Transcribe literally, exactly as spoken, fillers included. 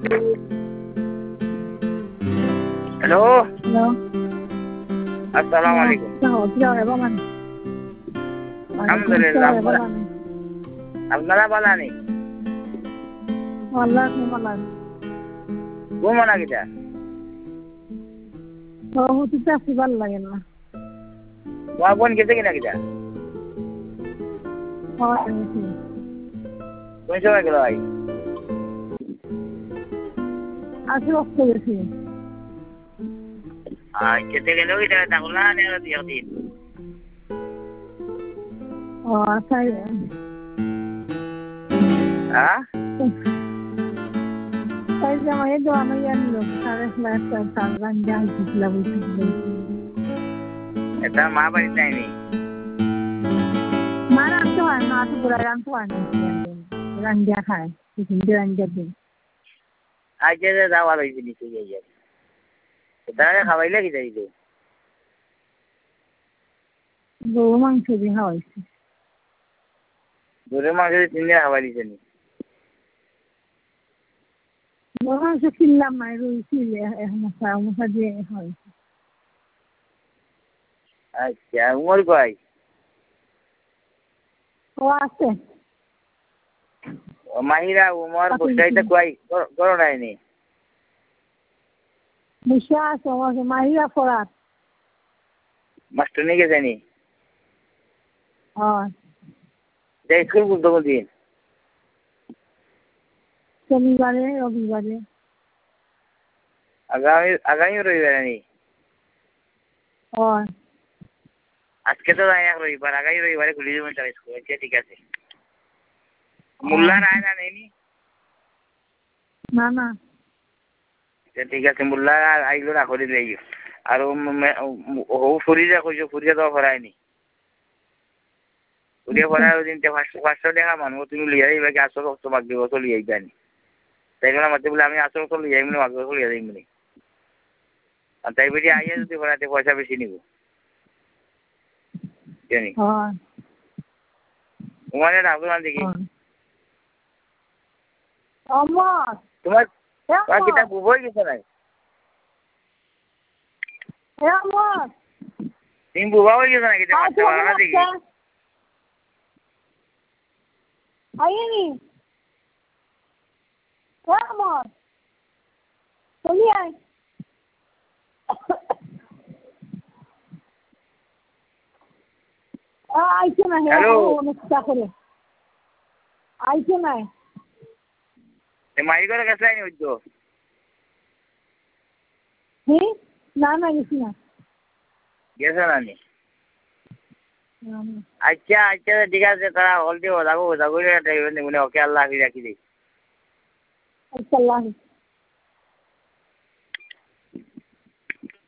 hello hello আসসালামু আলাইকুম আলহামদুলিল্লাহ আপনারা আপনারা বানানি والله ما والله ঘুমানা কিটা هو تتعرف والله يلا তোমার বোন গেছে কিনা কিটা هو কোন সময় গেল ভাই আসি ওকে গেছি আর খেতে গেল কিটা তাহলে না নেওয়া দিয়ে দিন ও আসাই হ্যাঁ তাই যে আমার এই দোয়ানো ইয়ালো সাড়ে ফ্ল্যাটটা সাড়ে যাই দিলা বুঝছি এটা মা বাড়ি নাইনি মা রাখতে হয় না তো পুরা রাখতে হয় না রান্না খায় কিছু রান্না দিন আজ যে যাওয়া হয়েছে নিচে যাই যাই তাহলে খাওয়াইলে কি যাই তো গরু মাংস দিয়ে খাওয়াইছে গরুর মাংস তিন দিন খাওয়াই দিছে নি গরু মাংস কিনলাম না রুইছি মশা মশা দিয়ে খাওয়াইছে আচ্ছা উমর কয় ও আছে মাহিরা উমর বুঝাইতে কয় করো নাইনি মুশা আছে আমার মাহিরা ফরাত মাস্টার নিয়ে গেছে নি হ্যাঁ যে স্কুল বলতে দিন শনিবারে রবিবারে আগামী আগামী রবিবার নি হ্যাঁ আজকে তো যাই এক রবিবার আগামী রবিবারে খুলে দেবেন তার স্কুল আচ্ছা ঠিক আছে মোল্লা রায় না নেই না না ঠিক আছে মোল্লা আইলো রাখো দিলে আর ও ফুরিয়ে কইছো ফুরিয়ে তো ভরায়নি ফুরিয়ে ভরায় দিন পাঁচশো পাঁচশো টাকা মানুষ তুমি লিয়ে যাই বাকি আসল তোমাক দিব তো লিয়ে যাইনি তাই বলে মাঝে বলে আমি আসল তো লিয়ে যাই মানে মাকে লিয়ে যাই মানে আর তাই বেরিয়ে আইয়া যদি ভরাতে পয়সা বেশি নিব জানি হ্যাঁ তোমার আব্দুল দেখি আমার তোমার তোমার কিতাব বই গেছে নাই আমার তুমি বুবা হয়ে গেছো নাকি মারতে পারো না দেখি আইনি আমার চলি আয় আইছে না অনেক করে আইছে না মারি করে গেছে আইনি হইতো হ্যাঁ না না গেছি না গেছে না নি আচ্ছা আচ্ছা ঠিক আছে তারা অলরেডি ওদাগো ওদাগো মনে ওকে আল্লাহ হাফিজ রাখি দিই আচ্ছা আল্লাহ